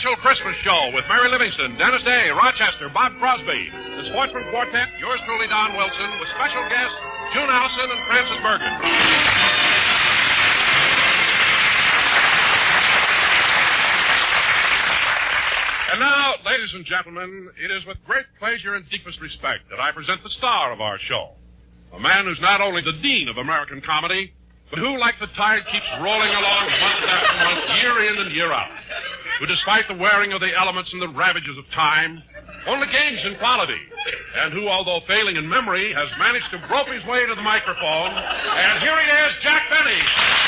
special Christmas show with Mary Livingston, Dennis Day, Rochester, Bob Crosby, the Sportsman Quartet, yours truly, Don Wilson, with special guests June Allison and Francis Bergen. And now, ladies and gentlemen, it is with great pleasure and deepest respect that I present the star of our show. A man who's not only the dean of American comedy, but who, like the tide, keeps rolling along month after month, year in and year out. Who, despite the wearing of the elements and the ravages of time, only gains in quality. And who, although failing in memory, has managed to grope his way to the microphone. And here he is, Jack Benny.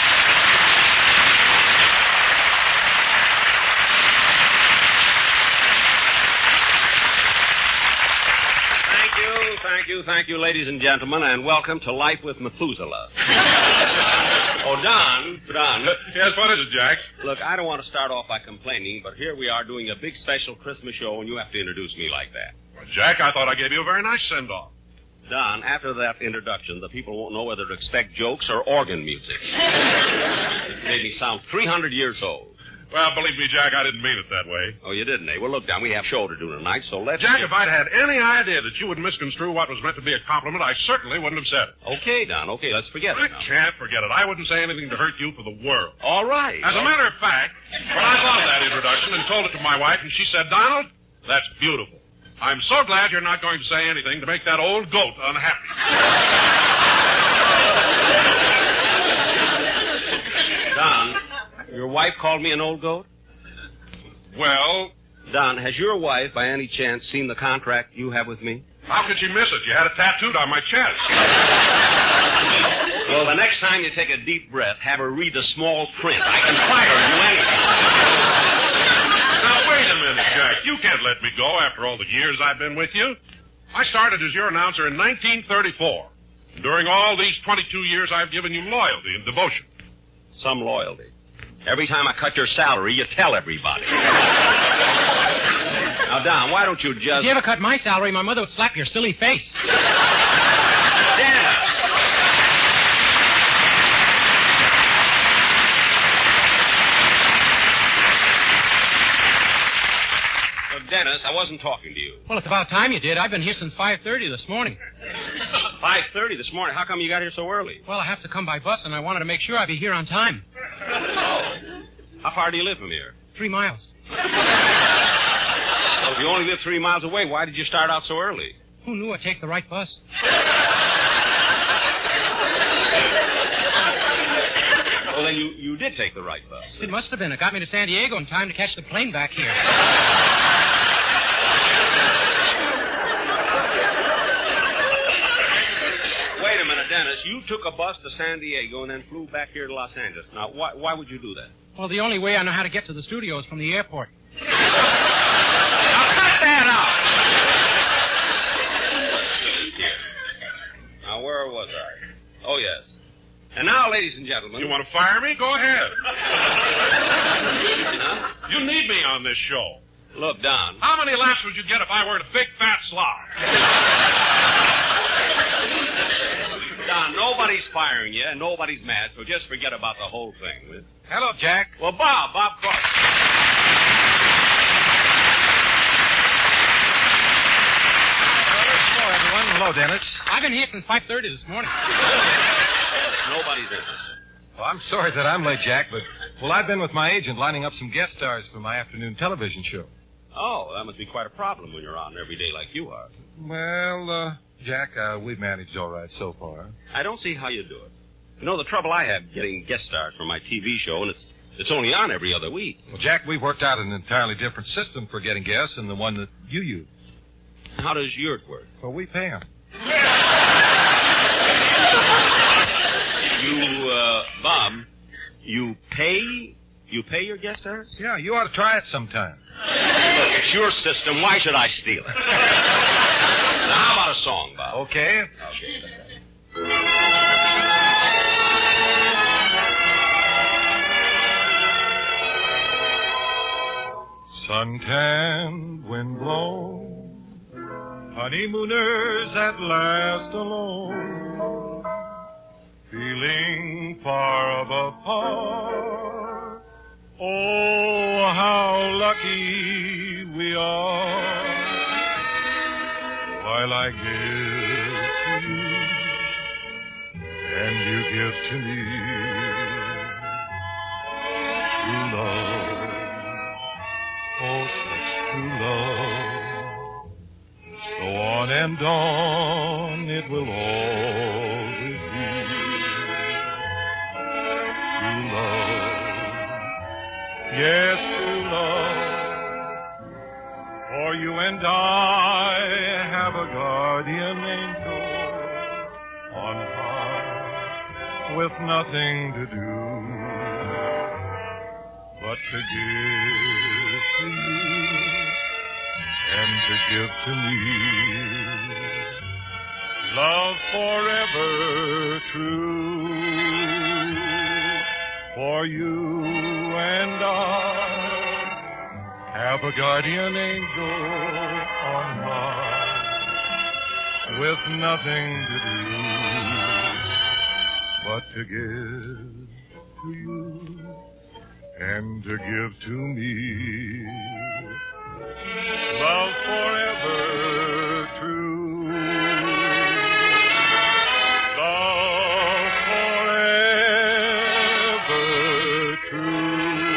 Thank you, ladies and gentlemen, and welcome to Life with Methuselah. Oh, Don. Yes, what is it, Jack? Look, I don't want to start off by complaining, but here we are doing a big special Christmas show, and you have to introduce me like that. Well, Jack, I thought I gave you a very nice send-off. Don, after that introduction, the people won't know whether to expect jokes or organ music. It made me sound 300 years old. Well, believe me, Jack, I didn't mean it that way. Oh, you didn't, eh? Well, look, Don, we have a show to do tonight, so let's... Jack, if I'd had any idea that you would misconstrue what was meant to be a compliment, I certainly wouldn't have said it. Okay, Don, okay, let's forget it now. I can't forget it. I wouldn't say anything to hurt you for the world. All right. As a matter of fact, when I thought of that introduction and told it to my wife, and she said, Donald, that's beautiful. I'm so glad you're not going to say anything to make that old goat unhappy. Don, your wife called me an old goat? Well... Don, has your wife, by any chance, seen the contract you have with me? How could she miss it? You had it tattooed on my chest. Well, the next time you take a deep breath, have her read the small print. I can fire you anything. Now, wait a minute, Jack. You can't let me go after all the years I've been with you. I started as your announcer in 1934. During all these 22 years, I've given you loyalty and devotion. Some loyalty. Every time I cut your salary, you tell everybody. Now, Don, why don't you just... If you ever cut my salary, my mother would slap your silly face. Dennis! Look, Dennis, I wasn't talking to you. Well, it's about time you did. I've been here since 5:30 this morning. 5:30 this morning? How come you got here so early? Well, I have to come by bus, and I wanted to make sure I'd be here on time. Oh. How far do you live from here? 3 miles. Well, if you only live 3 miles away, why did you start out so early? Who knew I'd take the right bus? Well, then you did take the right bus. It must have been. It got me to San Diego in time to catch the plane back here. Wait a minute, Dennis. You took a bus to San Diego and then flew back here to Los Angeles. Now, why would you do that? Well, the only way I know how to get to the studio is from the airport. Now, cut that out! Now, where was I? Oh, yes. And now, ladies and gentlemen... You want to fire me? Go ahead. Huh? You need me on this show. Look, Don. How many laughs would you get if I were a big, fat slob? Don, nobody's firing you, and nobody's mad, so just forget about the whole thing. Will you? Hello, Jack. Well, Bob Cross. Hello, everyone. Hello, Dennis. I've been here since 5:30 this morning. Nobody's interested. Well, I'm sorry that I'm late, Jack, but, I've been with my agent lining up some guest stars for my afternoon television show. Oh, that must be quite a problem when you're on every day like you are. Well, Jack, we've managed all right so far. I don't see how you do it. You know, the trouble I have getting guest stars for my TV show, and it's only on every other week. Well, Jack, we've worked out an entirely different system for getting guests than the one that you use. How does yours work? Well, we pay them. Bob, you pay your guest stars? Yeah, you ought to try it sometime. Look, it's your system. Why should I steal it? Now, how about a song, Bob? Okay. Suntanned, wind blown, honeymooners at last alone, feeling far above par. Oh, how lucky we are. While I give to you, and you give to me true love, oh, such true love. So on and on it will always be true love, yes, true love. For you and I have a guardian angel on high with nothing to do but to give to you and to give to me love forever true. For you and I have a guardian angel on high with nothing to do but to give to you and to give to me love forever true. Love forever true.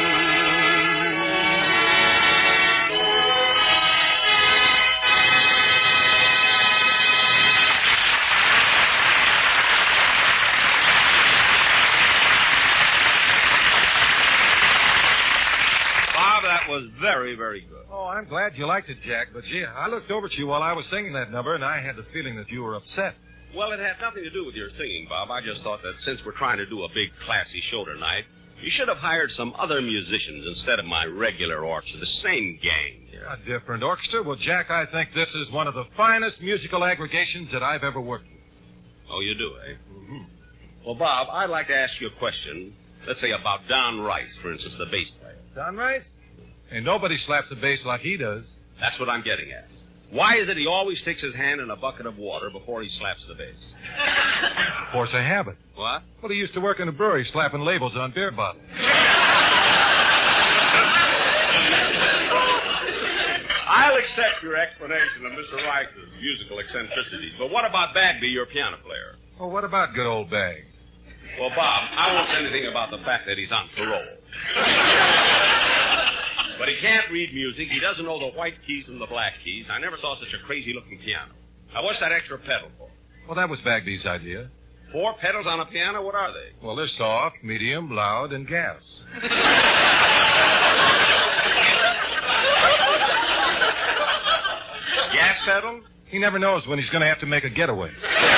That was very, very good. Oh, I'm glad you liked it, Jack. But, gee, I looked over at you while I was singing that number, and I had the feeling that you were upset. Well, it had nothing to do with your singing, Bob. I just thought that since we're trying to do a big, classy show tonight, you should have hired some other musicians instead of my regular orchestra, the same gang. A different orchestra? Well, Jack, I think this is one of the finest musical aggregations that I've ever worked with. Oh, you do, eh? Mm-hmm. Well, Bob, I'd like to ask you a question. Let's say about Don Rice, for instance, the bass player. Don Rice? And nobody slaps the bass like he does. That's what I'm getting at. Why is it he always sticks his hand in a bucket of water before he slaps the bass? Force of habit. What? Well, he used to work in a brewery slapping labels on beer bottles. I'll accept your explanation of Mr. Rice's musical eccentricities, but what about Bagby, your piano player? Well, what about good old Bag? Well, Bob, I won't say anything about the fact that he's on parole. But he can't read music. He doesn't know the white keys from the black keys. I never saw such a crazy-looking piano. Now, what's that extra pedal for? Well, that was Bagby's idea. 4 pedals on a piano? What are they? Well, they're soft, medium, loud, and gas. Gas pedal? He never knows when he's going to have to make a getaway.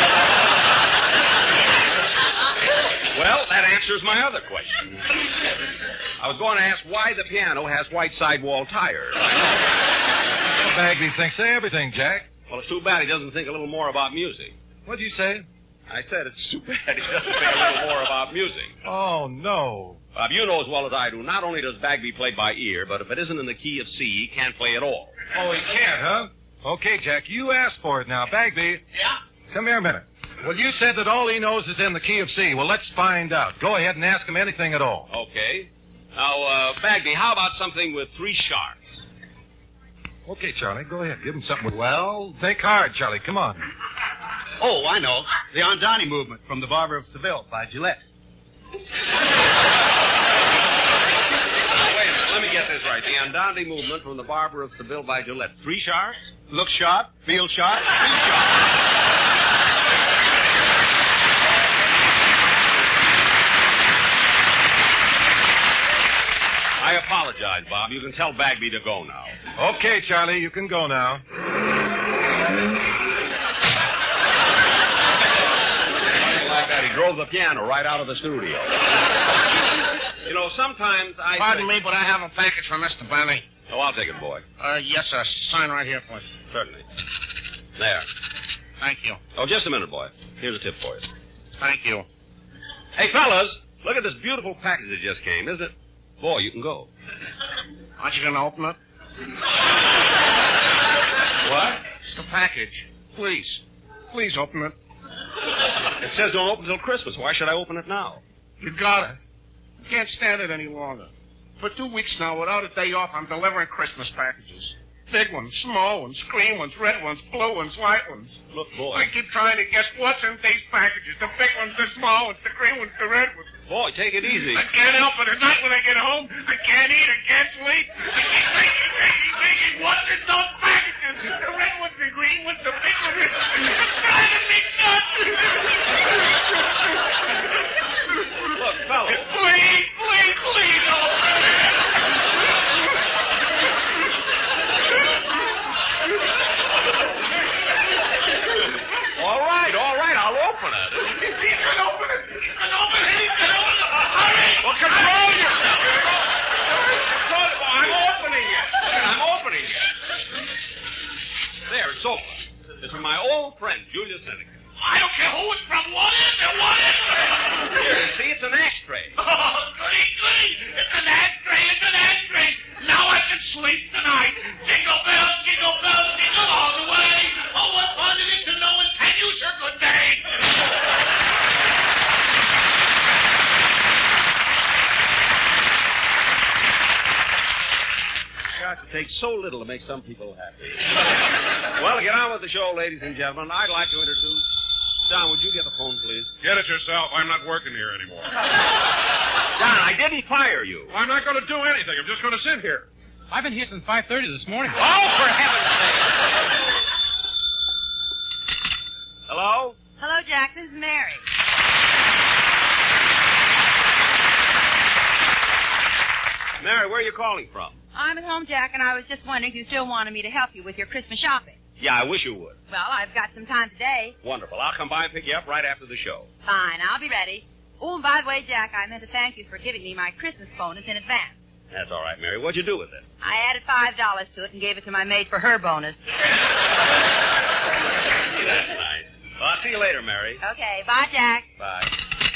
Well, that answers my other question. I was going to ask why the piano has white sidewall tires. Well, Bagby thinks of everything, Jack. Well, it's too bad he doesn't think a little more about music. What'd you say? I said it's too bad he doesn't think a little more about music. Oh, no. Bob, you know as well as I do, not only does Bagby play by ear, but if it isn't in the key of C, he can't play at all. Oh, he can't, huh? Okay, Jack, you asked for it now. Bagby. Yeah? Come here a minute. Well, you said that all he knows is in the key of C. Well, let's find out. Go ahead and ask him anything at all. Okay. Now, Bagby, how about something with 3 sharps? Okay, Charlie, go ahead. Give him something with... Well, Think hard, Charlie. Come on. oh, I know. The Andani movement from The Barber of Seville by Gillette. Wait a minute. Let me get this right. The Andante movement from The Barber of Seville by Gillette. 3 sharps? Look sharp, feel sharp, feel sharp. I apologize, Bob. You can tell Bagby to go now. Okay, Charlie, you can go now. Something like that. He drove the piano right out of the studio. You know, sometimes I... Pardon me, but I have a package for Mr. Benny. Oh, I'll take it, boy. Yes, sir. Sign right here, please. Certainly. There. Thank you. Oh, just a minute, boy. Here's a tip for you. Thank you. Hey, fellas, look at this beautiful package that just came, isn't it? Boy, you can go. Aren't you going to open it? What? The package. Please. Please open it. It says don't open till Christmas. Why should I open it now? You got it. Can't stand it any longer. For 2 weeks now, without a day off, I'm delivering Christmas packages. Big ones, small ones, green ones, red ones, blue ones, white ones. Look, boy. I keep trying to guess what's in these packages. The big ones, the small ones, the green ones, the red ones. Boy, take it easy. I can't help it. At night when I get home, I can't eat, I can't sleep. I keep thinking, what's in those packages? The red ones, the green ones, the big ones. It's driving me nuts. Look, fellow. Please, open it. All right, I'll open it. He can open it. Hurry. Well, control yourself. I'm opening it. There, it's open. It's from my old friend, Julius Seneca. I don't care who it's from. What is it? Here, you see, it's an ashtray. Oh, goody. It's an ashtray. Now I can sleep tonight. Jingle bells, jingle all the way. Oh, what fun it is to know and can use your good day. Gosh, it takes so little to make some people happy. Well, to get on with the show, ladies and gentlemen, I'd like to introduce... Don, would you get the phone, please? Get it yourself. I'm not working here anymore. Don, I didn't fire you. I'm not going to do anything. I'm just going to sit here. I've been here since 5:30 this morning. Oh, for heaven's sake. Hello? Hello, Jack. This is Mary. Mary, where are you calling from? I'm at home, Jack, and I was just wondering if you still wanted me to help you with your Christmas shopping. Yeah, I wish you would. Well, I've got some time today. Wonderful. I'll come by and pick you up right after the show. Fine, I'll be ready. Oh, and by the way, Jack, I meant to thank you for giving me my Christmas bonus in advance. That's all right, Mary. What'd you do with it? I added $5 to it and gave it to my maid for her bonus. That's nice. Well, I'll see you later, Mary. Okay, bye, Jack. Bye.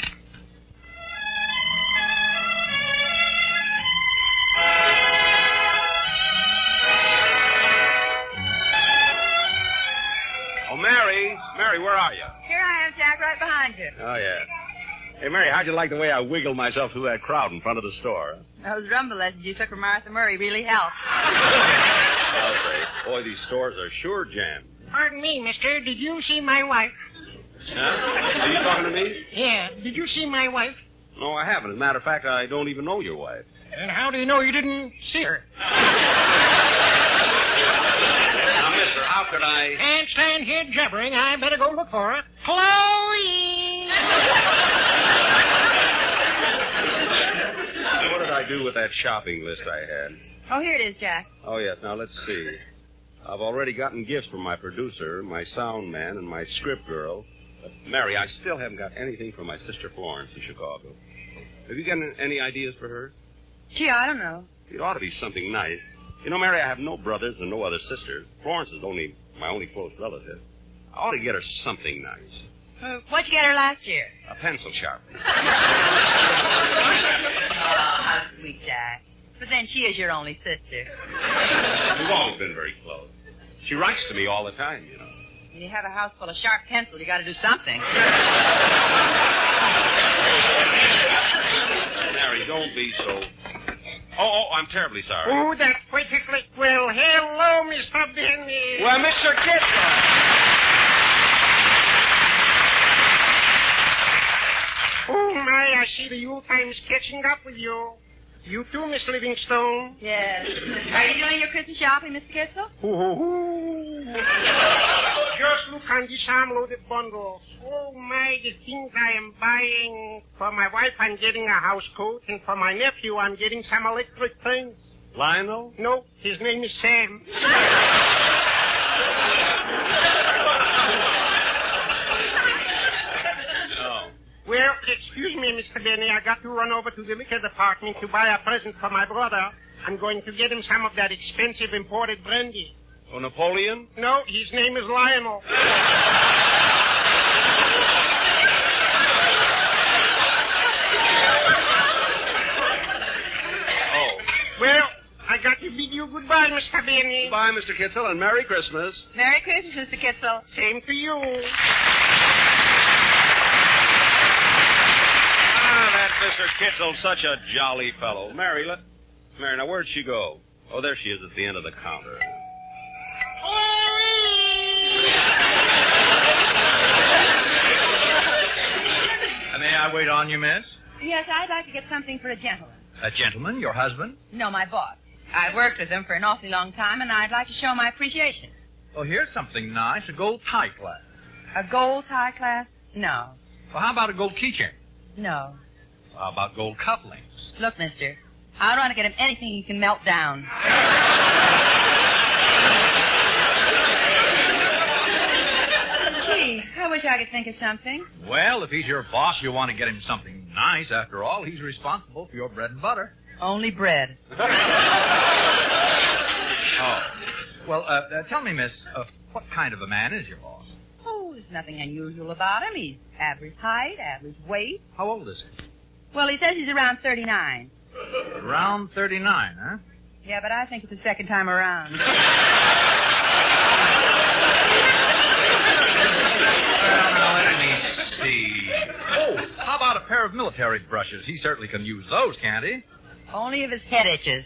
Oh, Mary, where are you? Here I am, Jack, right behind you. Oh, yeah. Hey, Mary, how'd you like the way I wiggled myself through that crowd in front of the store? Those rumble lessons you took from Martha Murray really helped. I'll say, boy, these stores are sure jammed. Pardon me, mister. Did you see my wife? Huh? Are you talking to me? Yeah. Did you see my wife? No, I haven't. As a matter of fact, I don't even know your wife. And how do you know you didn't see her? Now, mister, how could I... Can't stand here jabbering. I better go look for her. Chloe! What did I do with that shopping list I had? Oh, here it is, Jack. Oh, yes. Now, let's see. I've already gotten gifts from my producer, my sound man, and my script girl. But, Mary, I still haven't got anything from my sister Florence in Chicago. Have you got any ideas for her? Gee, I don't know. It ought to be something nice. You know, Mary, I have no brothers and no other sisters. Florence is my only close relative. I ought to get her something nice. What'd you get her last year? A pencil sharpener. Oh, how sweet, Jack. But then she is your only sister. We've always been very close. She writes to me all the time, you know. When you have a house full of sharp pencils, you got to do something. Mary, don't be so... Oh, I'm terribly sorry. Oh, that perfectly... Well, hello, Mr. Benny. Well, Mr. Kitson. Oh, my, I see the Yuletime is catching up with you. You too, Miss Livingstone. Yes. Are you doing your Christmas shopping, Mr. Kitzel? Just look on these arm-loaded bundles. Oh, my, the things I am buying. For my wife, I'm getting a house coat, and for my nephew, I'm getting some electric things. Lionel? No, his name is Sam. Well, excuse me, Mr. Benny. I got to run over to the liquor department to buy a present for my brother. I'm going to get him some of that expensive imported brandy. Oh, Napoleon? No, his name is Lionel. Oh. Well, I got to bid you goodbye, Mr. Benny. Bye, Mr. Kitzel, and Merry Christmas. Merry Christmas, Mr. Kitzel. Same to you. That Mr. Kitzel's such a jolly fellow. Mary, Mary, now where'd she go? Oh, there she is at the end of the counter. May I wait on you, miss? Yes, I'd like to get something for a gentleman. A gentleman, your husband? No, my boss. I've worked with him for an awfully long time, and I'd like to show my appreciation. Well, here's something nice, a gold tie clasp. A gold tie clasp? No. Well, how about a gold keychain? No. How about gold cufflinks? Look, mister, I don't want to get him anything he can melt down. Gee, I wish I could think of something. Well, if he's your boss, you want to get him something nice. After all, he's responsible for your bread and butter. Only bread. Oh. Well, tell me, miss, what kind of a man is your boss? Oh, there's nothing unusual about him. He's average height, average weight. How old is he? Well, he says he's around 39. Around 39, huh? Yeah, but I think it's the second time around. Well, now, let me see. Oh, how about a pair of military brushes? He certainly can use those, can't he? Only if his head itches.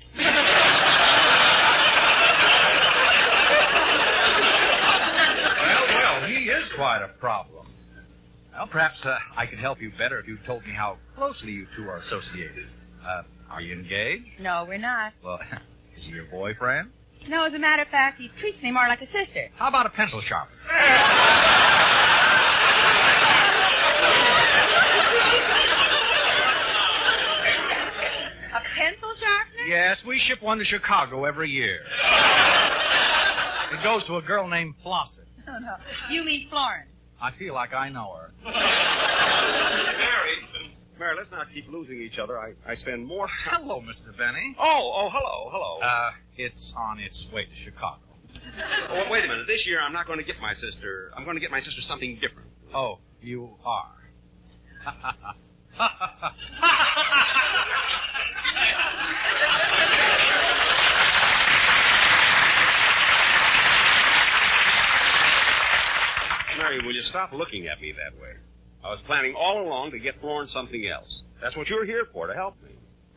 Well, he is quite a problem. Well, perhaps I could help you better if you told me how closely you two are associated. Are you engaged? No, we're not. Well, is he your boyfriend? No, as a matter of fact, he treats me more like a sister. How about a pencil sharpener? A pencil sharpener? Yes, we ship one to Chicago every year. It goes to a girl named Flosset. Oh, no. You mean Florence. I feel like I know her. Mary, let's not keep losing each other. I spend more time... Hello, Mr. Benny. Oh, hello. It's on its way to Chicago. Oh, wait a minute. This year I'm not going to get my sister... I'm going to get my sister something different. Oh, you are. Mary, will you stop looking at me that way? I was planning all along to get Florence something else. That's what you're here for, to help me.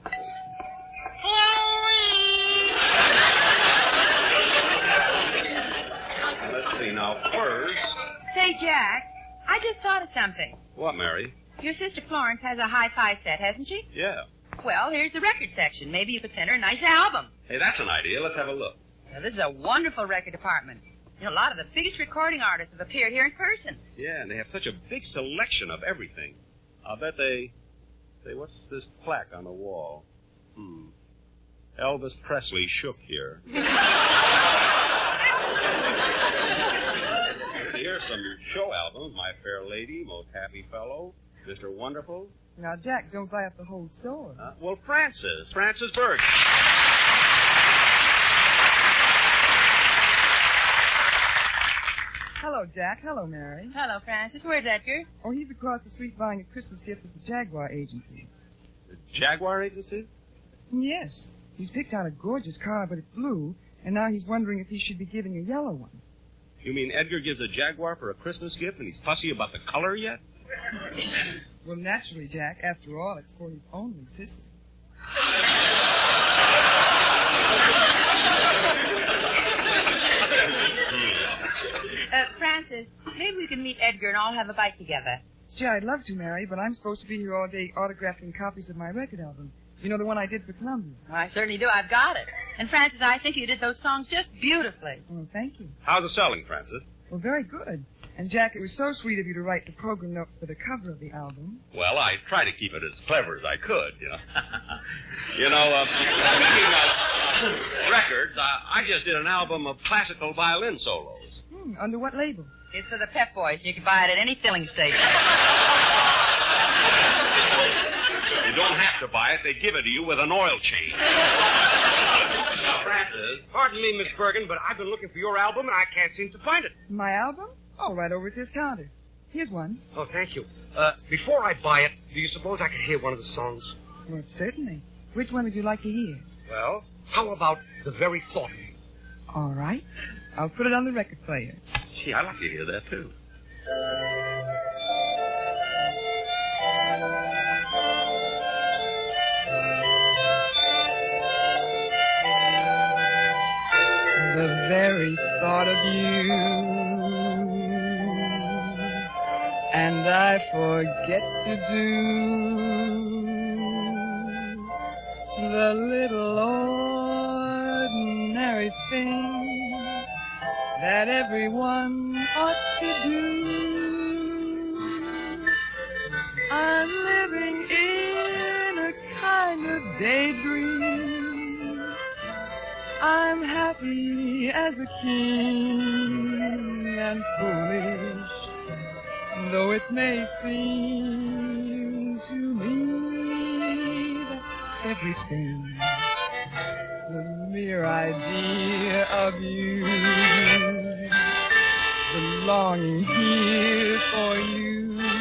Let's see now. First... Say, Jack, I just thought of something. What, Mary? Your sister Florence has a hi-fi set, hasn't she? Yeah. Well, here's the record section. Maybe you could send her a nice album. Hey, that's an idea. Let's have a look. Now, this is a wonderful record department. You know, a lot of the biggest recording artists have appeared here in person. Yeah, and they have such a big selection of everything. I'll bet they... Say, what's this plaque on the wall? Elvis Presley shook here. Here's some show albums. My Fair Lady, Most Happy Fellow, Mr. Wonderful. Now, Jack, don't buy up the whole store. Well, Francis Burke. Hello, Jack. Hello, Mary. Hello, Francis. Where's Edgar? Oh, he's across the street buying a Christmas gift at the Jaguar Agency. The Jaguar Agency? Yes. He's picked out a gorgeous car, but it's blue, and now he's wondering if he should be giving a yellow one. You mean Edgar gives a Jaguar for a Christmas gift and he's fussy about the color yet? Well, naturally, Jack. After all, it's for his only sister. Francis, maybe we can meet Edgar and all have a bite together. Gee, I'd love to, Mary, but I'm supposed to be here all day autographing copies of my record album. You know, the one I did for Columbia. Well, I certainly do. I've got it. And, Francis, I think you did those songs just beautifully. Oh, thank you. How's it selling, Francis? Well, very good. And, Jack, it was so sweet of you to write the program notes for the cover of the album. Well, I tried to keep it as clever as I could, you know. Speaking of records, I just did an album of classical violin solos. Under what label? It's for the Pep Boys, and you can buy it at any filling station. You don't have to buy it. They give it to you with an oil change. Now, Francis. Pardon me, Miss Bergen, but I've been looking for your album, and I can't seem to find it. My album? Oh, right over at this counter. Here's one. Oh, thank you. Before I buy it, do you suppose I could hear one of the songs? Well, certainly. Which one would you like to hear? Well, how about The Very Thought? All right. I'll put it on the record player. Gee, I'd like to hear that, too. and I forget to do the little ordinary thing that everyone ought to do. I'm living in a kind of daydream. I'm happy as a king and foolish, though it may seem to me that everything, the mere idea of you, the longing here for you,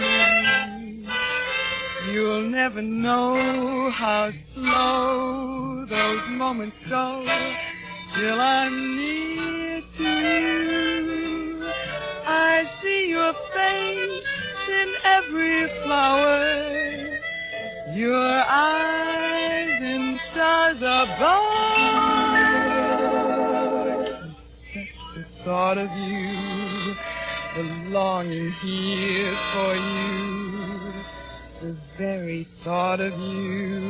you'll never know how slow those moments go till I'm near to you. I see your face in every flower, your eyes in stars above. Just the thought of you, the longing here for you, the very thought of you,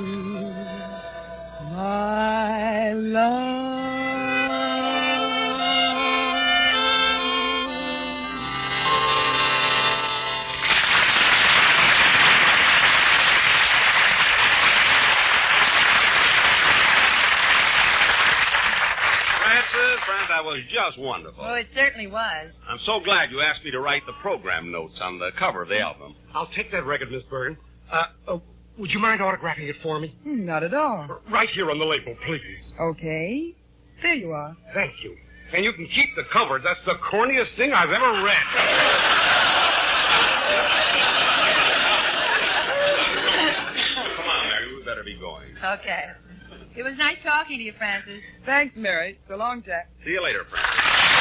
my love. Friend, that was just wonderful. Oh, it certainly was. I'm so glad you asked me to write the program notes on the cover of the album. I'll take that record, Miss Byrne. Would you mind autographing it for me? Not at all. Right here on the label, please. Okay. There you are. Thank you. And you can keep the cover. That's the corniest thing I've ever read. Come on, Mary. We better be going. Okay. It was nice talking to you, Francis. Thanks, Mary. So long, Jack. See you later, Francis.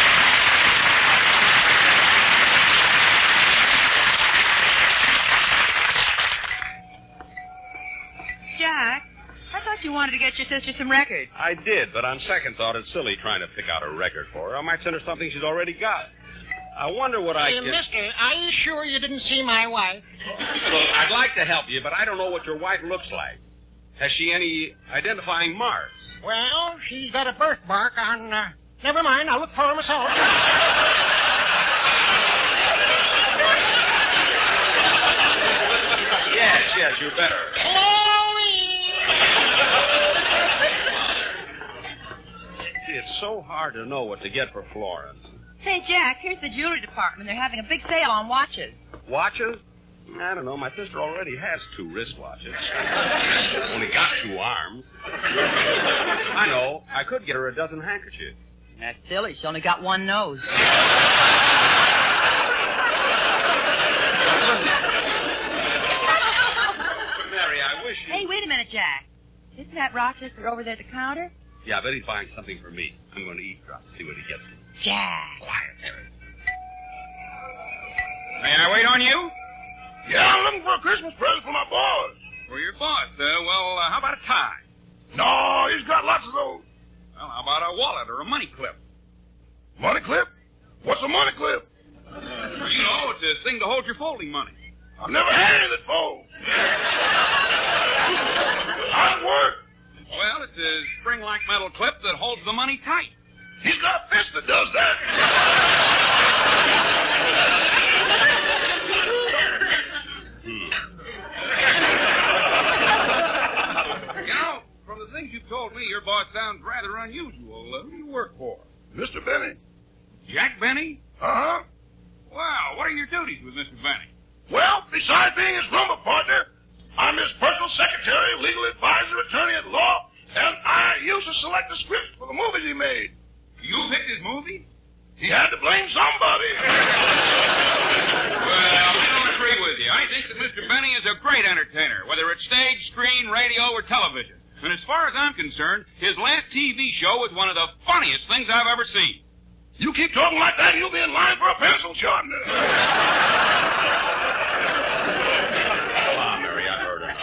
Jack, I thought you wanted to get your sister some records. I did, but on second thought, it's silly trying to pick out a record for her. I might send her something she's already got. I wonder what I could... Mister, are you sure you didn't see my wife? Look, I'd like to help you, but I don't know what your wife looks like. Has she any identifying marks? Well, she's got a birthmark on, never mind, I'll look for her myself. Yes, you better. Gee, it's so hard to know what to get for Florence. Say, Jack, here's the jewelry department. They're having a big sale on watches. Watches? I don't know. My sister already has 2 wristwatches. Only got 2 arms. I know. I could get her a dozen handkerchiefs. That's silly. She only got 1 nose. Mary, I wish you... Hey, wait a minute, Jack. Isn't that Rochester over there at the counter? Yeah, I bet he's buying something for me. I'm going to eavesdrop and see what he gets me. Jack. Quiet, Mary. May I wait on you? Yeah, I'm looking for a Christmas present for my boss. For your boss, well, how about a tie? No, he's got lots of those. Well, how about a wallet or a money clip? Money clip? What's a money clip? You know, it's a thing to hold your folding money. I've never had any that folds. How's it work? Well, it's a spring-like metal clip that holds the money tight. He's got a fist that does that. You know, from the things you've told me, your boss sounds rather unusual. Who do you work for? Mr. Benny. Jack Benny? Uh-huh. Wow, what are your duties with Mr. Benny? Well, besides being his rumba partner, I'm his personal secretary, legal advisor, attorney at law, and I used to select the script for the movies he made. You picked his movie? He had to blame somebody. Well, I don't agree with you. I think that Mr. Benny is a great entertainer, whether it's stage, screen, radio, or television. And as far as I'm concerned, his last TV show was one of the funniest things I've ever seen. You keep talking like that, you'll be in line for a pencil sharpener. Come on, Mary, I heard her.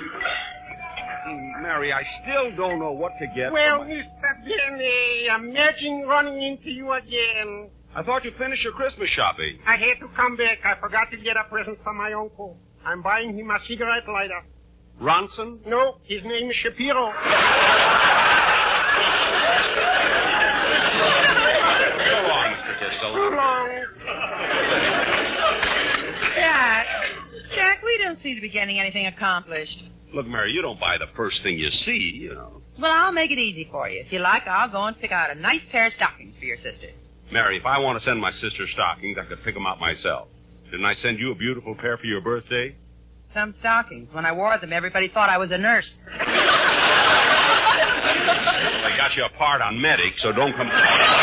Mary, I still don't know what to get. Well, Mr. Benny, imagine running into you again. I thought you'd finished your Christmas shopping. I had to come back. I forgot to get a present for my uncle. I'm buying him a cigarette lighter. Ronson? No, his name is Shapiro. Go on, Mr. Kissel. Too long. Jack, we don't seem to be getting anything accomplished. Look, Mary, you don't buy the first thing you see, you know. Well, I'll make it easy for you. If you like, I'll go and pick out a nice pair of stockings for your sister. Mary, if I want to send my sister stockings, I could pick them out myself. Didn't I send you a beautiful pair for your birthday? Some stockings. When I wore them, everybody thought I was a nurse. I got you a part on medic, so don't come. Let's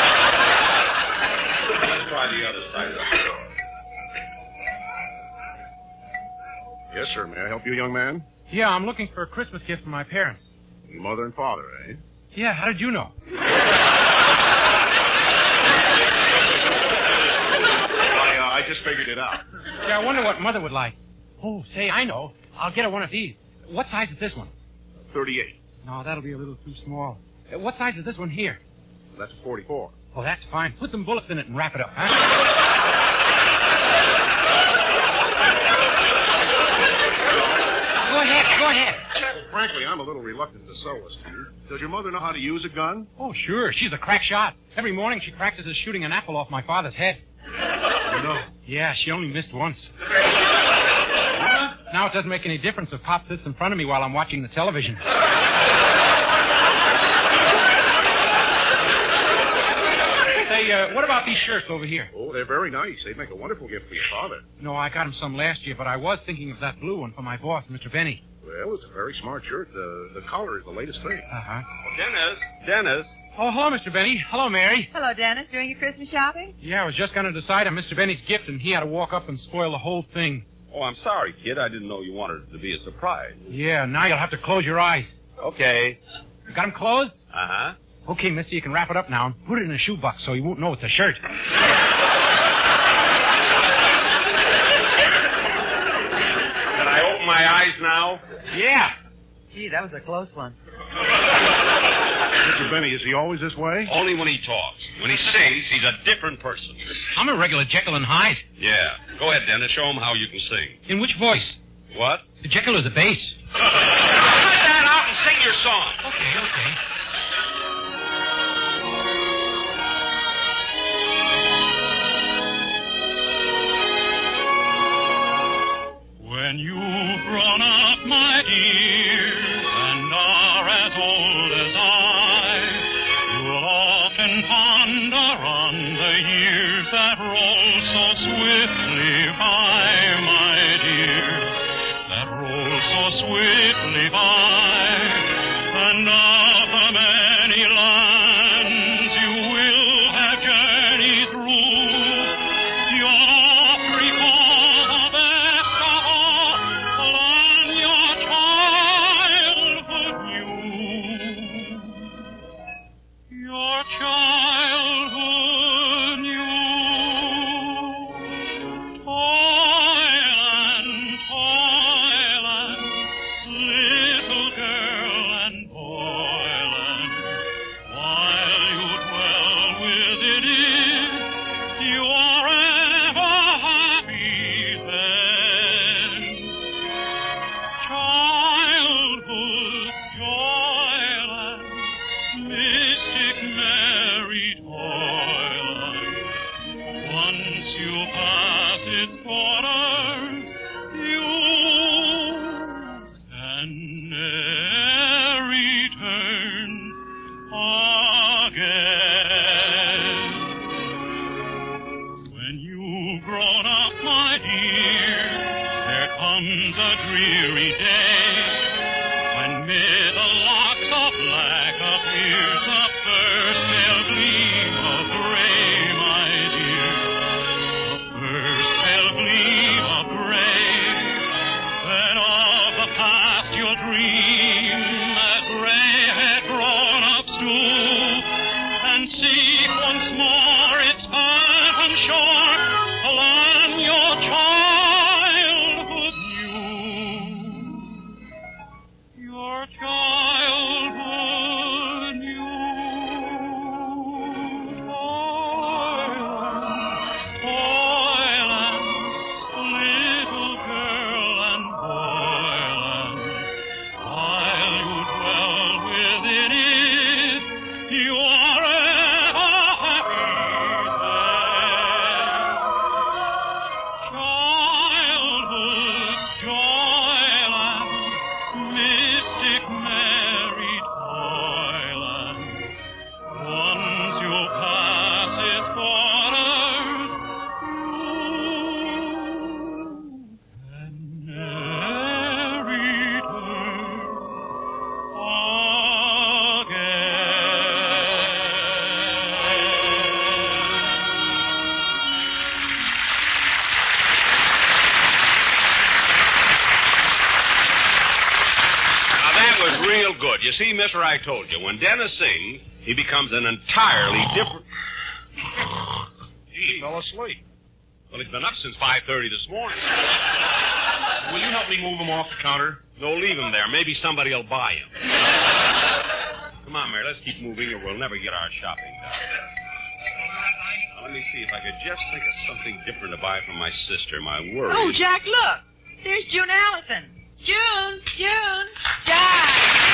try the other side of the door. Yes, sir. May I help you, young man? Yeah, I'm looking for a Christmas gift for my parents. Your mother and father, eh? Yeah, how did you know? I just figured it out. Yeah, I wonder what Mother would like. Oh, say, I know. I'll get her one of these. What size is this one? 38. No, that'll be a little too small. What size is this one here? That's 44. Oh, that's fine. Put some bullets in it and wrap it up, huh? Go ahead. Frankly, I'm a little reluctant to sell this to you. Does your mother know how to use a gun? Oh, sure. She's a crack shot. Every morning she practices shooting an apple off my father's head. No. Yeah, she only missed once. Now it doesn't make any difference if Pop sits in front of me while I'm watching the television. Say, what about these shirts over here? Oh, they're very nice. They'd make a wonderful gift for your father. No, I got him some last year, but I was thinking of that blue one for my boss, Mr. Benny. Well, it's a very smart shirt. The collar is the latest thing. Uh-huh. Dennis. Oh, hello, Mr. Benny. Hello, Mary. Hello, Dennis. Doing your Christmas shopping? Yeah, I was just going to decide on Mr. Benny's gift, and he had to walk up and spoil the whole thing. Oh, I'm sorry, kid. I didn't know you wanted it to be a surprise. Yeah, now you'll have to close your eyes. Okay. You got them closed? Uh-huh. Okay, mister, you can wrap it up now and put it in a shoebox so he won't know it's a shirt. Can I open my eyes now? Yeah. Gee, that was a close one. Mr. Benny, is he always this way? Only when he talks. When he sings, he's a different person. I'm a regular Jekyll and Hyde. Yeah. Go ahead, Dennis. Show him how you can sing. In which voice? What? The Jekyll is a bass. Cut that out and sing your song. Okay. When you've grown up, my dears, and are as old as I, you'll often ponder on the years that roll so swiftly by, my dears, that roll so swiftly by, and of the many lands you will have journeyed through, you'll oft recall the best of all, the land your childhood knew. Your childhood knew. Toil and little girl and boyland, while you dwell within it, you are ever happy then. Childhood, joyland, mystic merry toyland, once you pass its borders, you can ne'er return again. When you've grown up, my dear, there comes a dreary day, when mid the locks of black appears the first pale gleam of gray, my dear, the first pale gleam of gray. Then of the past you'll dream, that gray had grown up too, and seek once more its path and shore, the land your childhood knew. real good. You see, mister, I told you, when Dennis sings, he becomes an entirely different... He fell asleep. Well, he's been up since 5:30 this morning. Will you help me move him off the counter? No, leave him there. Maybe somebody will buy him. Come on, Mary, let's keep moving or we'll never get our shopping done. Now, let me see if I could just think of something different to buy for my sister. My worry. Oh, Jack, look. There's June Allison. June, Jack.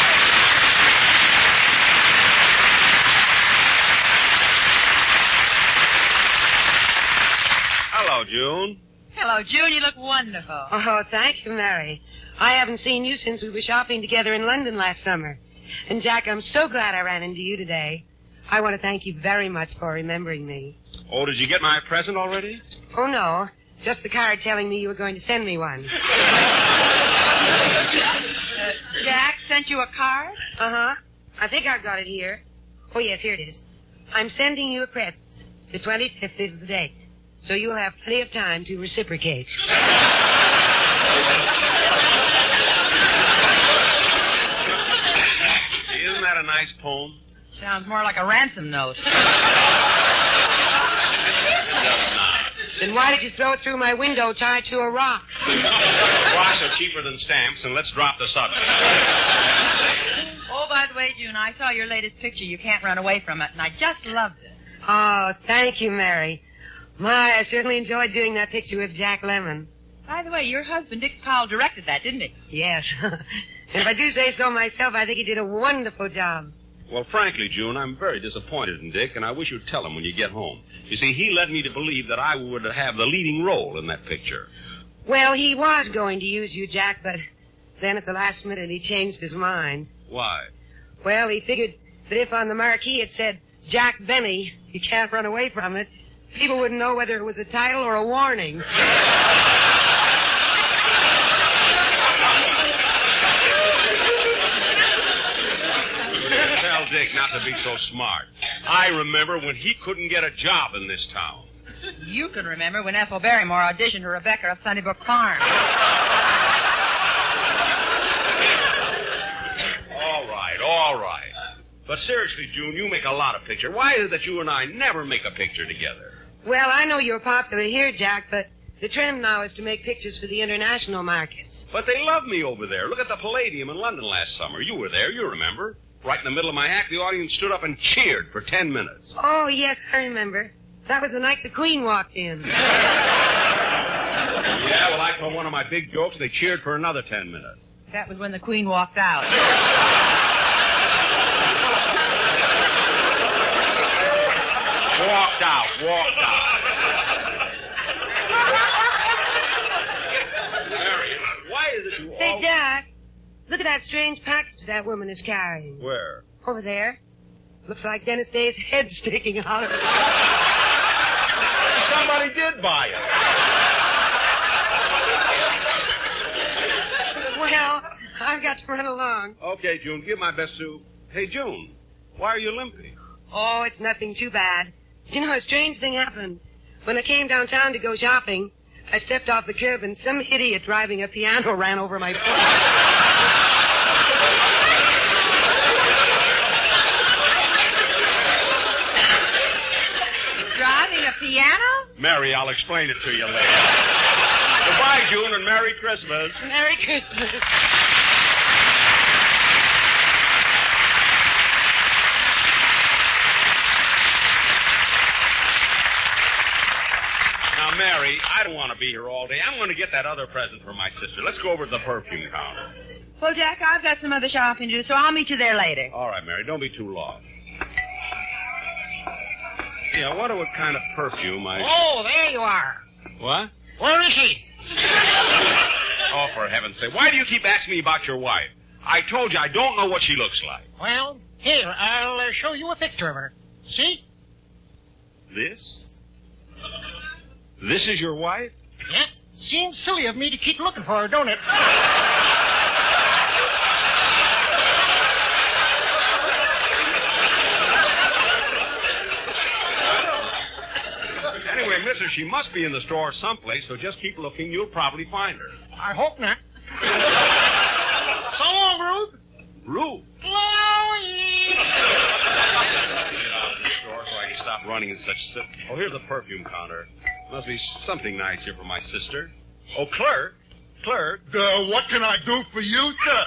Hello, June. Hello, June. You look wonderful. Oh, thank you, Mary. I haven't seen you since we were shopping together in London last summer. And, Jack, I'm so glad I ran into you today. I want to thank you very much for remembering me. Oh, did you get my present already? Oh, no. Just the card telling me you were going to send me one. Jack sent you a card? Uh-huh. I think I've got it here. Oh, yes, here it is. I'm sending you a present. The 25th is the date. So you'll have plenty of time to reciprocate. Isn't that a nice poem? Sounds more like a ransom note. Just not. Then why did you throw it through my window tied to a rock? Rocks are cheaper than stamps, and let's drop the subject. Oh, by the way, June, I saw your latest picture. You can't run away from it, and I just loved it. Oh, thank you, Mary. My, I certainly enjoyed doing that picture with Jack Lemmon. By the way, your husband, Dick Powell, directed that, didn't he? Yes. And if I do say so myself, I think he did a wonderful job. Well, frankly, June, I'm very disappointed in Dick, and I wish you'd tell him when you get home. You see, he led me to believe that I would have the leading role in that picture. Well, he was going to use you, Jack, but then at the last minute he changed his mind. Why? Well, he figured that if on the marquee it said, Jack Benny, you can't run away from it, people wouldn't know whether it was a title or a warning. Tell Dick not to be so smart. I remember when he couldn't get a job in this town. You can remember when Ethel Barrymore auditioned to Rebecca of Sunnybrook Farm. All right. But seriously, June, you make a lot of pictures. Why is it that you and I never make a picture together? Well, I know you're popular here, Jack, but the trend now is to make pictures for the international markets. But they love me over there. Look at the Palladium in London last summer. You were there, you remember. Right in the middle of my act, the audience stood up and cheered for 10 minutes. Oh, yes, I remember. That was the night the Queen walked in. Yeah, well, I told one of my big jokes, and they cheered for another 10 minutes. That was when the Queen walked out. Walked out. Mary, why is it you Say, Jack, look at that strange package that woman is carrying. Where? Over there. Looks like Dennis Day's head sticking out of it. Somebody did buy it. Well, I've got to run along. Okay, June, give my best to... Hey, June, why are you limping? Oh, it's nothing too bad. You know, a strange thing happened. When I came downtown to go shopping, I stepped off the curb and some idiot driving a piano ran over my foot. Driving a piano? Mary, I'll explain it to you later. Goodbye, June, and Merry Christmas. Merry Christmas. Now, Mary, I don't want to be here all day. I'm going to get that other present for my sister. Let's go over to the perfume counter. Well, Jack, I've got some other shopping to do, so I'll meet you there later. All right, Mary, don't be too long. Yeah, I wonder what kind of perfume I... Oh, there you are. What? Where is he? Oh, for heaven's sake. Why do you keep asking me about your wife? I told you I don't know what she looks like. Well, here, I'll show you a picture of her. See? This? This is your wife? Yeah. Seems silly of me to keep looking for her, don't it? Anyway, mister, she must be in the store someplace, so just keep looking. You'll probably find her. I hope not. So long, Ruth. Blue. Chloe! Get out of the store so I can stop running in such... Oh, here's the perfume counter. Must be something nice here for my sister. Oh, clerk. Clerk. What can I do for you, sir?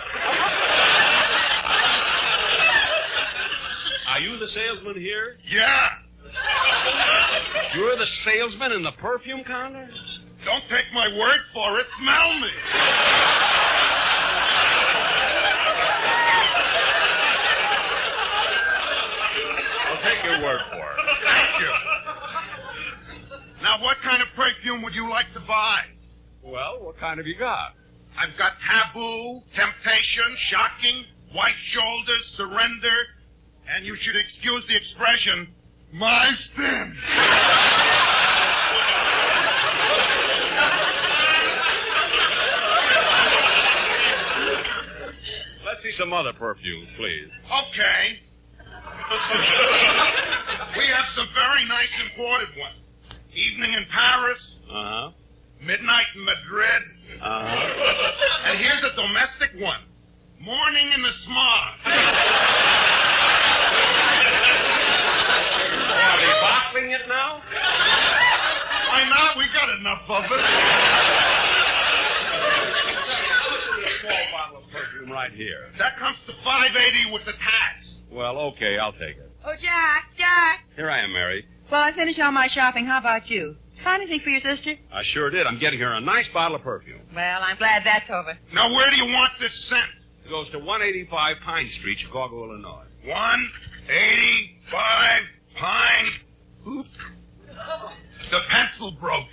Are you the salesman here? Yeah. You're the salesman in the perfume counter? Don't take my word for it. Smell me. I'll take your word for it. Thank you. Now, what kind of perfume would you like to buy? Well, what kind have you got? I've got Taboo, Temptation, Shocking, White Shoulders, Surrender, and you should excuse the expression, my sin. Let's see some other perfumes, please. Okay. We have some very nice imported ones. Evening in Paris. Uh-huh. Midnight in Madrid. Uh-huh. And here's a domestic one. Morning in the smog. Are they bottling it now? Why not? We got enough of it. A small bottle of perfume right here. That comes to $5.80 with the tax. Well, okay, I'll take it. Oh, Jack. Here I am, Mary. Well, I finished all my shopping. How about you? Find anything for your sister? I sure did. I'm getting her a nice bottle of perfume. Well, I'm glad that's over. Now, where do you want this sent? It goes to 185 Pine Street, Chicago, Illinois. 185 Pine. Oops. The pencil broke.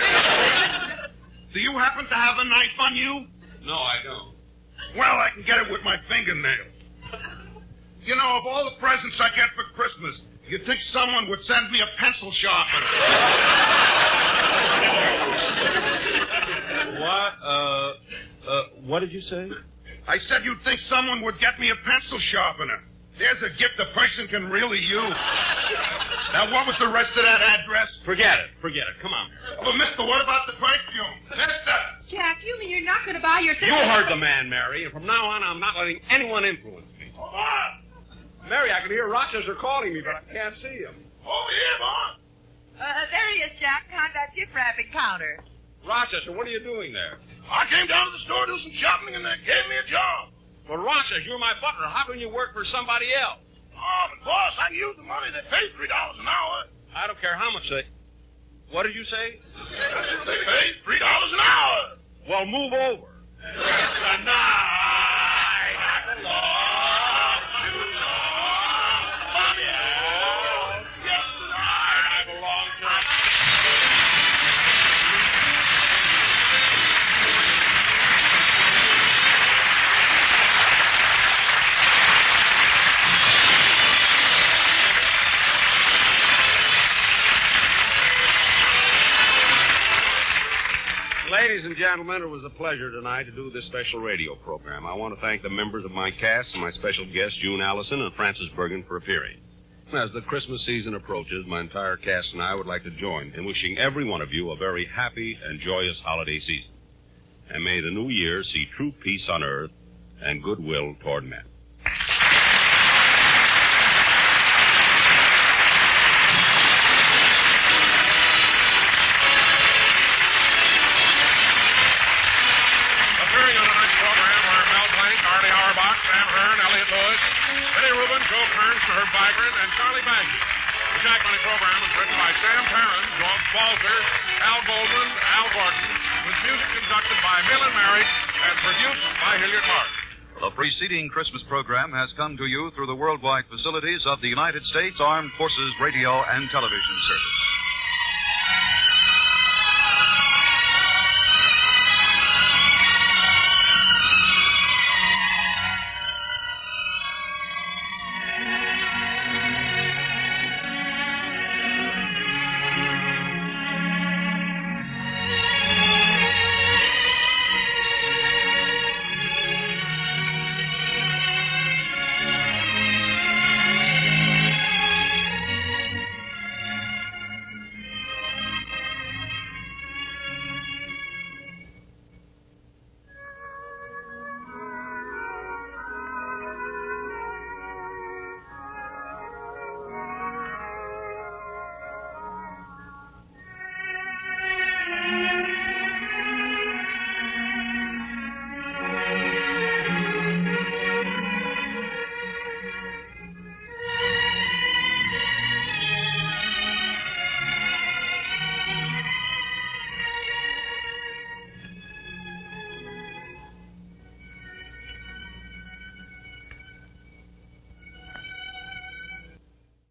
Do you happen to have a knife on you? No, I don't. Well, I can get it with my fingernail. You know, of all the presents I get for Christmas, you'd think someone would send me a pencil sharpener. What did you say? I said you'd think someone would get me a pencil sharpener. There's a gift a person can really use. Now, what was the rest of that address? Forget it. Come on. Oh, mister, what about the perfume? Mister! Jack, you mean you're not going to buy your sister... You heard the man, Mary, and from now on, I'm not letting anyone influence me. Hold on! Mary, I can hear Rochester calling me, but I can't see him. Over here, boss! There he is, Jack, behind that gift wrapping counter. Rochester, what are you doing there? I came down to the store to do some shopping, and they gave me a job. Well, Rochester, you're my butler. How can you work for somebody else? Oh, but boss, I can use the money. They pay $3 an hour. I don't care how much they... What did you say? They pay $3 an hour. Well, move over. Tonight, I belong to somebody else. Yes, tonight, I belong to... Ladies and gentlemen, it was a pleasure tonight to do this special radio program. I want to thank the members of my cast and my special guests, June Allison and Francis Bergen, for appearing. As the Christmas season approaches, my entire cast and I would like to join in wishing every one of you a very happy and joyous holiday season. And may the new year see true peace on earth and goodwill toward men. Herb Vigran, and Charlie Bagby. The Jack Money program was written by Sam Perrin, George Walter, Al Goldman, Al Gordon, with music conducted by Millen Merrick and produced by Hilliard Mark. The preceding Christmas program has come to you through the worldwide facilities of the United States Armed Forces Radio and Television Service.